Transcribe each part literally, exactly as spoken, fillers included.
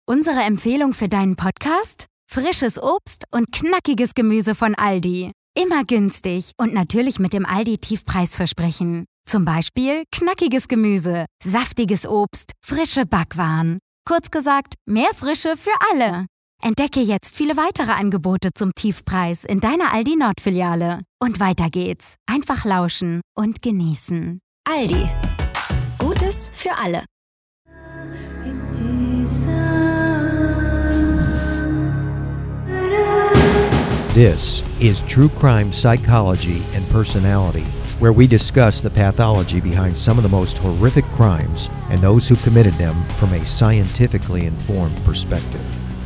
Unsere Empfehlung für deinen Podcast? Frisches Obst und knackiges Gemüse von Aldi. Immer günstig und natürlich mit dem Aldi-Tiefpreisversprechen. Zum Beispiel knackiges Gemüse, saftiges Obst, frische Backwaren. Kurz gesagt, mehr Frische für alle. Entdecke jetzt viele weitere Angebote zum Tiefpreis in deiner Aldi Nord-Filiale. Und weiter geht's. Einfach lauschen und genießen. Aldi. Gutes für alle. This is True Crime Psychology and Personality, where we discuss the pathology behind some of the most horrific crimes and those who committed them from a scientifically informed perspective.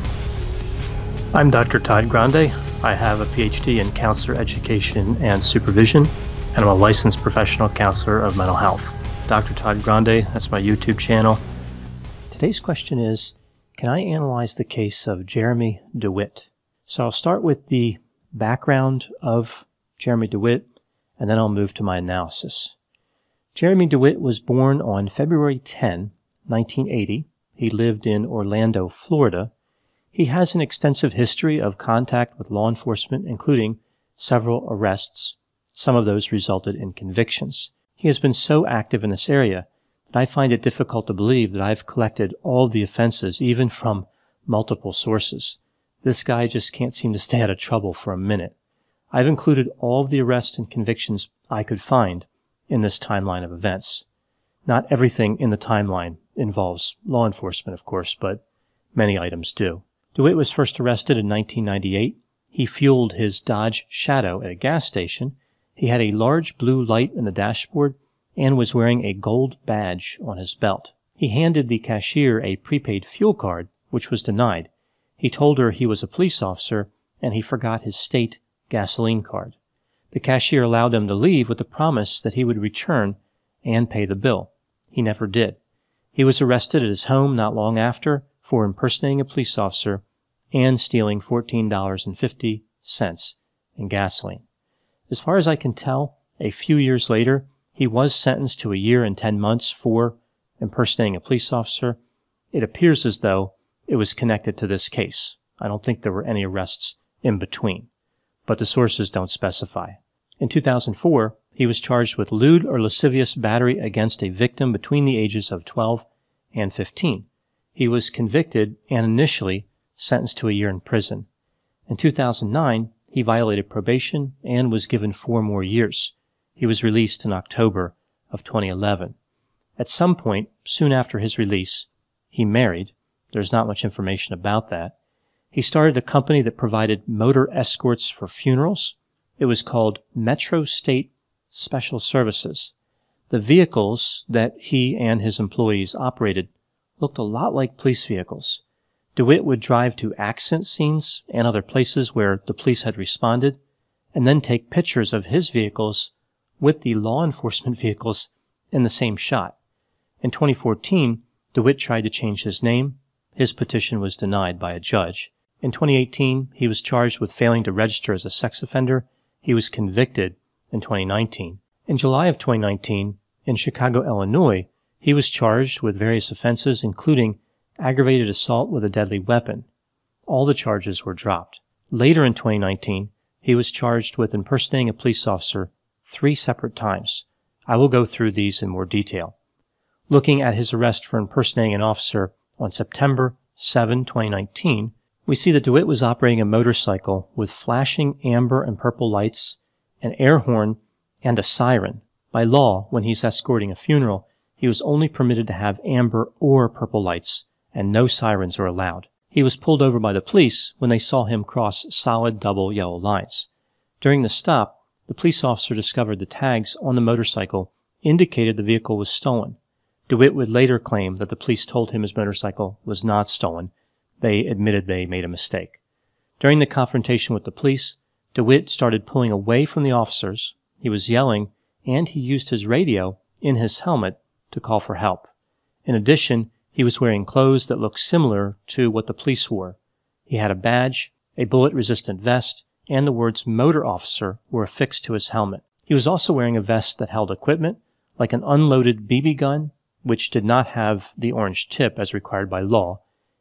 I'm Doctor Todd Grande. I have a P H D in counselor education and supervision, and I'm a licensed professional counselor of mental health. Doctor Todd Grande, that's my YouTube channel. Today's question is, can I analyze the case of Jeremy DeWitt? So I'll start with the background of Jeremy DeWitt, and then I'll move to my analysis. Jeremy DeWitt was born on February tenth, nineteen eighty. He lived in Orlando, Florida. He has an extensive history of contact with law enforcement, including several arrests. Some of those resulted in convictions. He has been so active in this area that I find it difficult to believe that I've collected all of the offenses, even from multiple sources. This guy just can't seem to stay out of trouble for a minute. I've included all of the arrests and convictions I could find in this timeline of events. Not everything in the timeline involves law enforcement, of course, but many items do. DeWitt was first arrested in nineteen ninety-eight. He fueled his Dodge Shadow at a gas station. He had a large blue light in the dashboard and was wearing a gold badge on his belt. He handed the cashier a prepaid fuel card, which was denied. He told her he was a police officer, and he forgot his state gasoline card. The cashier allowed them to leave with the promise that he would return and pay the bill. He never did. He was arrested at his home not long after for impersonating a police officer and stealing fourteen dollars and fifty cents in gasoline. As far as I can tell, a few years later, he was sentenced to a year and ten months for impersonating a police officer. It appears as though it was connected to this case. I don't think there were any arrests in between, but the sources don't specify. In two thousand four, he was charged with lewd or lascivious battery against a victim between the ages of twelve and fifteen. He was convicted and initially sentenced to a year in prison. In two thousand nine, he violated probation and was given four more years. He was released in October of twenty eleven. At some point, soon after his release, he married. There's not much information about that. He started a company that provided motor escorts for funerals. It was called Metro State Special Services. The vehicles that he and his employees operated looked a lot like police vehicles. DeWitt would drive to accident scenes and other places where the police had responded, and then take pictures of his vehicles with the law enforcement vehicles in the same shot. In twenty fourteen, DeWitt tried to change his name. His petition was denied by a judge. In twenty eighteen, he was charged with failing to register as a sex offender. He was convicted in twenty nineteen. In July of twenty nineteen, in Chicago, Illinois, he was charged with various offenses, including aggravated assault with a deadly weapon. All the charges were dropped. Later in twenty nineteen, he was charged with impersonating a police officer three separate times. I will go through these in more detail. Looking at his arrest for impersonating an officer on September seventh, twenty nineteen, we see that DeWitt was operating a motorcycle with flashing amber and purple lights, an air horn, and a siren. By law, when he's escorting a funeral, he was only permitted to have amber or purple lights, and no sirens are allowed. He was pulled over by the police when they saw him cross solid double yellow lines. During the stop, the police officer discovered the tags on the motorcycle indicated the vehicle was stolen. DeWitt would later claim that the police told him his motorcycle was not stolen. They admitted they made a mistake. During the confrontation with the police, DeWitt started pulling away from the officers. He was yelling, and he used his radio in his helmet to call for help. In addition, he was wearing clothes that looked similar to what the police wore. He had a badge, a bullet-resistant vest, and the words motor officer were affixed to his helmet. He was also wearing a vest that held equipment, like an unloaded B B gun, which did not have the orange tip as required by law,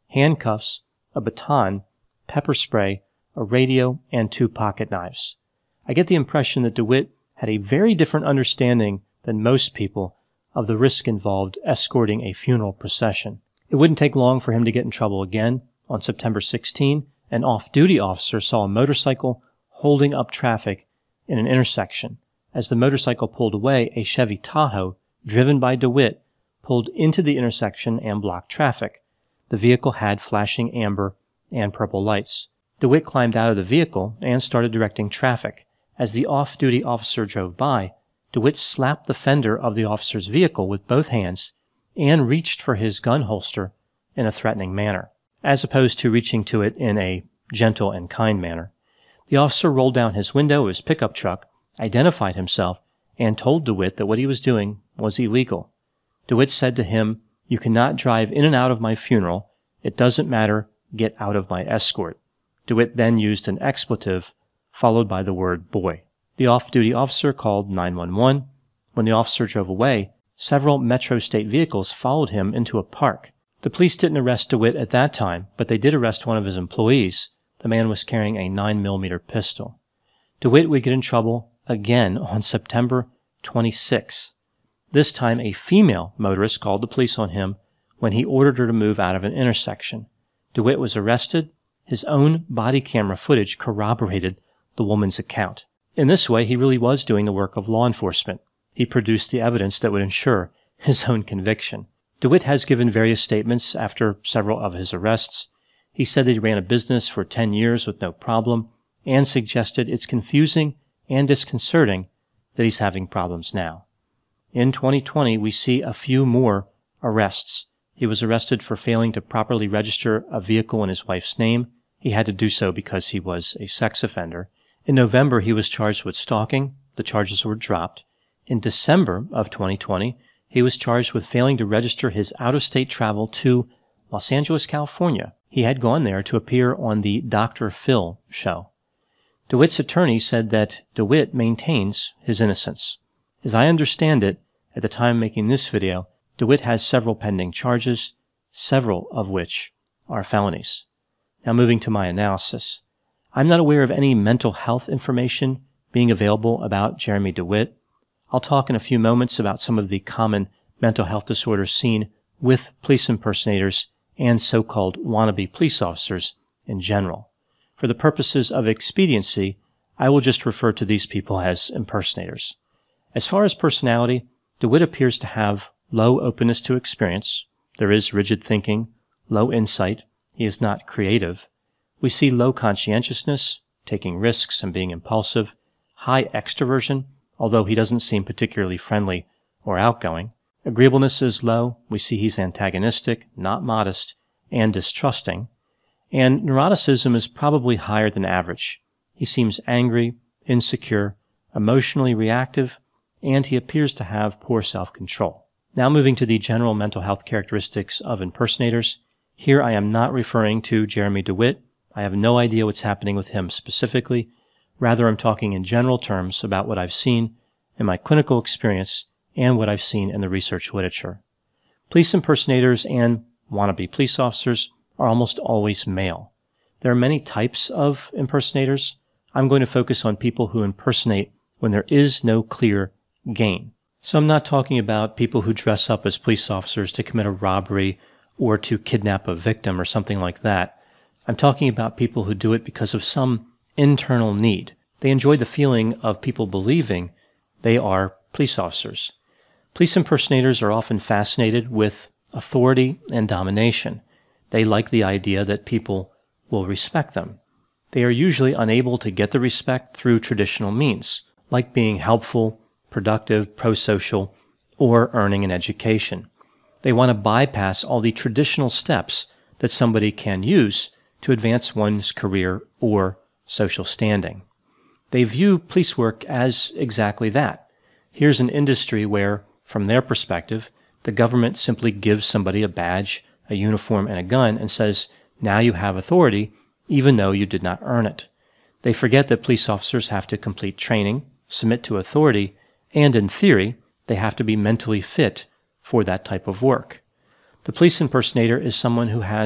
handcuffs, a baton, pepper spray, a radio, and two pocket knives. I get the impression that DeWitt had a very different understanding than most people of the risk involved escorting a funeral procession. It wouldn't take long for him to get in trouble again. On September sixteenth, an off-duty officer saw a motorcycle holding up traffic in an intersection. As the motorcycle pulled away, a Chevy Tahoe, driven by DeWitt, pulled into the intersection and blocked traffic. The vehicle had flashing amber and purple lights. DeWitt climbed out of the vehicle and started directing traffic. As the off-duty officer drove by, DeWitt slapped the fender of the officer's vehicle with both hands and reached for his gun holster in a threatening manner, as opposed to reaching to it in a gentle and kind manner. The officer rolled down his window of his pickup truck, identified himself, and told DeWitt that what he was doing was illegal. DeWitt said to him, "You cannot drive in and out of my funeral. It doesn't matter. Get out of my escort." DeWitt then used an expletive, followed by the word boy. The off-duty officer called nine one one. When the officer drove away, several Metro State vehicles followed him into a park. The police didn't arrest DeWitt at that time, but they did arrest one of his employees. The man was carrying a nine millimeter pistol. DeWitt would get in trouble again on September twenty-sixth. This time, a female motorist called the police on him when he ordered her to move out of an intersection. DeWitt was arrested. His own body camera footage corroborated the woman's account. In this way, he really was doing the work of law enforcement. He produced the evidence that would ensure his own conviction. DeWitt has given various statements after several of his arrests. He said that he ran a business for ten years with no problem and suggested it's confusing and disconcerting that he's having problems now. In twenty twenty, we see a few more arrests. He was arrested for failing to properly register a vehicle in his wife's name. He had to do so because he was a sex offender. In November, he was charged with stalking. The charges were dropped. In December of twenty twenty, he was charged with failing to register his out-of-state travel to Los Angeles, California. He had gone there to appear on the Doctor Phil show. DeWitt's attorney said that DeWitt maintains his innocence. As I understand it, at the time of making this video, DeWitt has several pending charges, several of which are felonies. Now moving to my analysis. I'm not aware of any mental health information being available about Jeremy DeWitt. I'll talk in a few moments about some of the common mental health disorders seen with police impersonators and so-called wannabe police officers in general. For the purposes of expediency, I will just refer to these people as impersonators. As far as personality, DeWitt appears to have low openness to experience. There is rigid thinking, low insight. He is not creative. We see low conscientiousness, taking risks and being impulsive, high extroversion, although he doesn't seem particularly friendly or outgoing. Agreeableness is low. We see he's antagonistic, not modest, and distrusting. And neuroticism is probably higher than average. He seems angry, insecure, emotionally reactive, and he appears to have poor self-control. Now moving to the general mental health characteristics of impersonators. Here I am not referring to Jeremy DeWitt. I have no idea what's happening with him specifically. Rather, I'm talking in general terms about what I've seen in my clinical experience and what I've seen in the research literature. Police impersonators and wannabe police officers are almost always male. There are many types of impersonators. I'm going to focus on people who impersonate when there is no clear gain. So I'm not talking about people who dress up as police officers to commit a robbery or to kidnap a victim or something like that. I'm talking about people who do it because of some internal need. They enjoy the feeling of people believing they are police officers. Police impersonators are often fascinated with authority and domination. They like the idea that people will respect them. They are usually unable to get the respect through traditional means, like being helpful, productive, pro-social, or earning an education. They want to bypass all the traditional steps that somebody can use to advance one's career or social standing. They view police work as exactly that. Here's an industry where, from their perspective, the government simply gives somebody a badge, a uniform, and a gun and says, now you have authority, even though you did not earn it. They forget that police officers have to complete training, submit to authority, and in theory, they have to be mentally fit for that type of work. The police impersonator is someone who has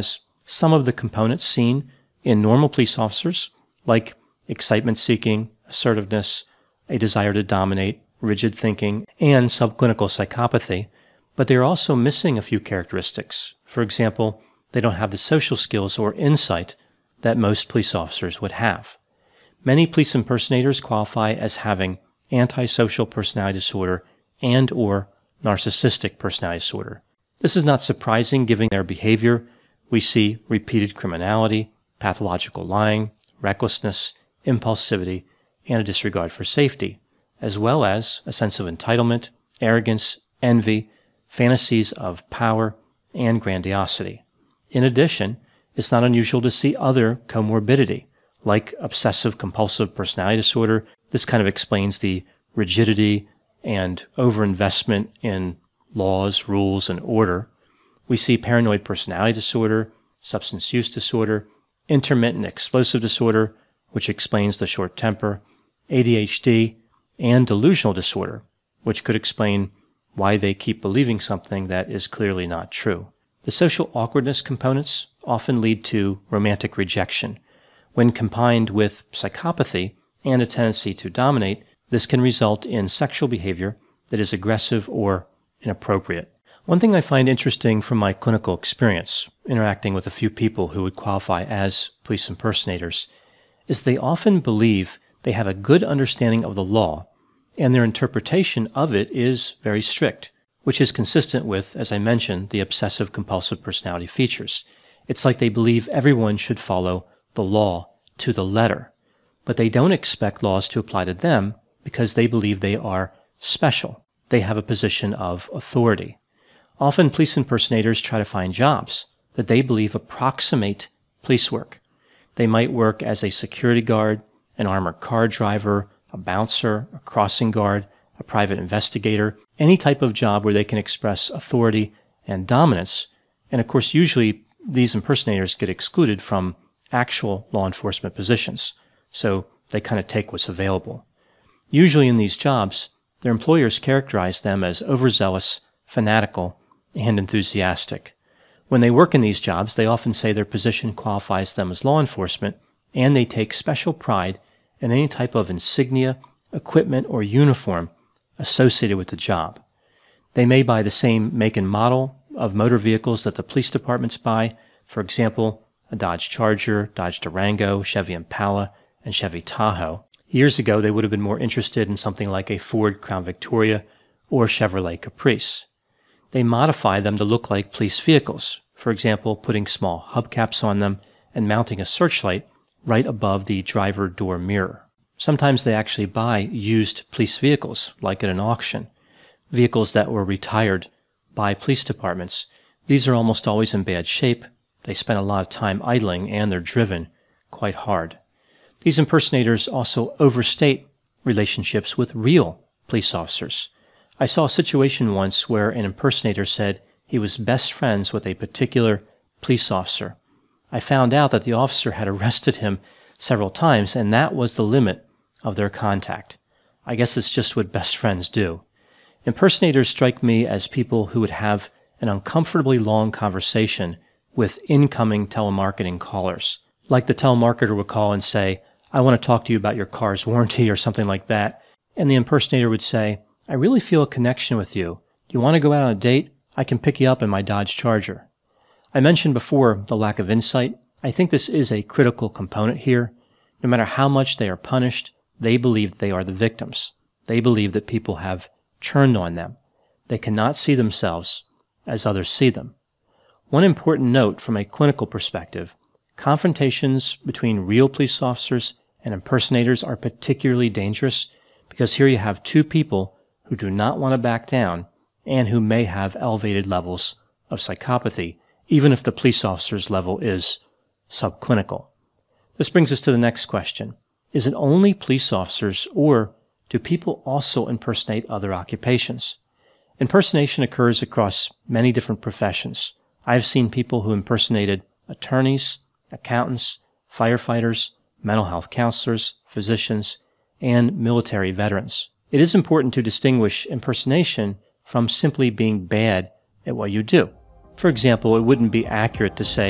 some of the components seen in normal police officers, like excitement-seeking, assertiveness, a desire to dominate, rigid thinking, and subclinical psychopathy, but they're also missing a few characteristics. For example, they don't have the social skills or insight that most police officers would have. Many police impersonators qualify as having antisocial personality disorder and or narcissistic personality disorder. This is not surprising given their behavior. We see repeated criminality, pathological lying, recklessness, impulsivity, and a disregard for safety, as well as a sense of entitlement, arrogance, envy, fantasies of power, and grandiosity. In addition, it's not unusual to see other comorbidity, like obsessive-compulsive personality disorder. This kind of explains the rigidity and overinvestment in laws, rules, and order. We see paranoid personality disorder, substance use disorder, intermittent explosive disorder, which explains the short temper, A D H D, and delusional disorder, which could explain why they keep believing something that is clearly not true. The social awkwardness components often lead to romantic rejection. When combined with psychopathy and a tendency to dominate, this can result in sexual behavior that is aggressive or inappropriate. One thing I find interesting from my clinical experience, interacting with a few people who would qualify as police impersonators, is they often believe they have a good understanding of the law, and their interpretation of it is very strict, which is consistent with, as I mentioned, the obsessive-compulsive personality features. It's like they believe everyone should follow the law to the letter, but they don't expect laws to apply to them because they believe they are special. They have a position of authority. Often police impersonators try to find jobs that they believe approximate police work. They might work as a security guard, an armored car driver, a bouncer, a crossing guard, a private investigator, any type of job where they can express authority and dominance. And of course, usually these impersonators get excluded from actual law enforcement positions, so they kind of take what's available. Usually in these jobs, their employers characterize them as overzealous, fanatical, and enthusiastic. When they work in these jobs, they often say their position qualifies them as law enforcement, and they take special pride in any type of insignia, equipment, or uniform associated with the job. They may buy the same make and model of motor vehicles that the police departments buy, for example, a Dodge Charger, Dodge Durango, Chevy Impala, and Chevy Tahoe. Years ago, they would have been more interested in something like a Ford Crown Victoria or Chevrolet Caprice. They modify them to look like police vehicles, for example, putting small hubcaps on them and mounting a searchlight right above the driver door mirror. Sometimes they actually buy used police vehicles, like at an auction, vehicles that were retired by police departments. These are almost always in bad shape. They spend a lot of time idling, and they're driven quite hard. These impersonators also overstate relationships with real police officers. I saw a situation once where an impersonator said he was best friends with a particular police officer. I found out that the officer had arrested him several times, and that was the limit of their contact. I guess it's just what best friends do. Impersonators strike me as people who would have an uncomfortably long conversation with incoming telemarketing callers. Like the telemarketer would call and say, "I want to talk to you about your car's warranty," or something like that. And the impersonator would say, "I really feel a connection with you. Do you want to go out on a date? I can pick you up in my Dodge Charger." I mentioned before the lack of insight. I think this is a critical component here. No matter how much they are punished, they believe they are the victims. They believe that people have turned on them. They cannot see themselves as others see them. One important note from a clinical perspective: confrontations between real police officers and impersonators are particularly dangerous because here you have two people who do not want to back down and who may have elevated levels of psychopathy, even if the police officer's level is subclinical. This brings us to the next question. Is it only police officers, or do people also impersonate other occupations? Impersonation occurs across many different professions. I've seen people who impersonated attorneys, accountants, firefighters, mental health counselors, physicians, and military veterans. It is important to distinguish impersonation from simply being bad at what you do. For example, it wouldn't be accurate to say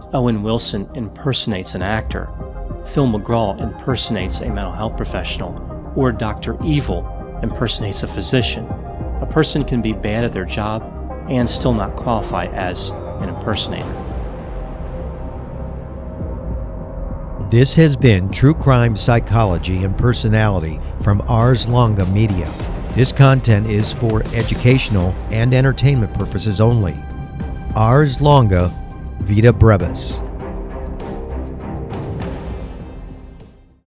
Owen Wilson impersonates an actor, Phil McGraw impersonates a mental health professional, or Doctor Evil impersonates a physician, a person can be bad at their job and still not qualify as an impersonator. This has been True Crime Psychology and Personality from Ars Longa Media. This content is for educational and entertainment purposes only. Ars Longa, Vita Brevis.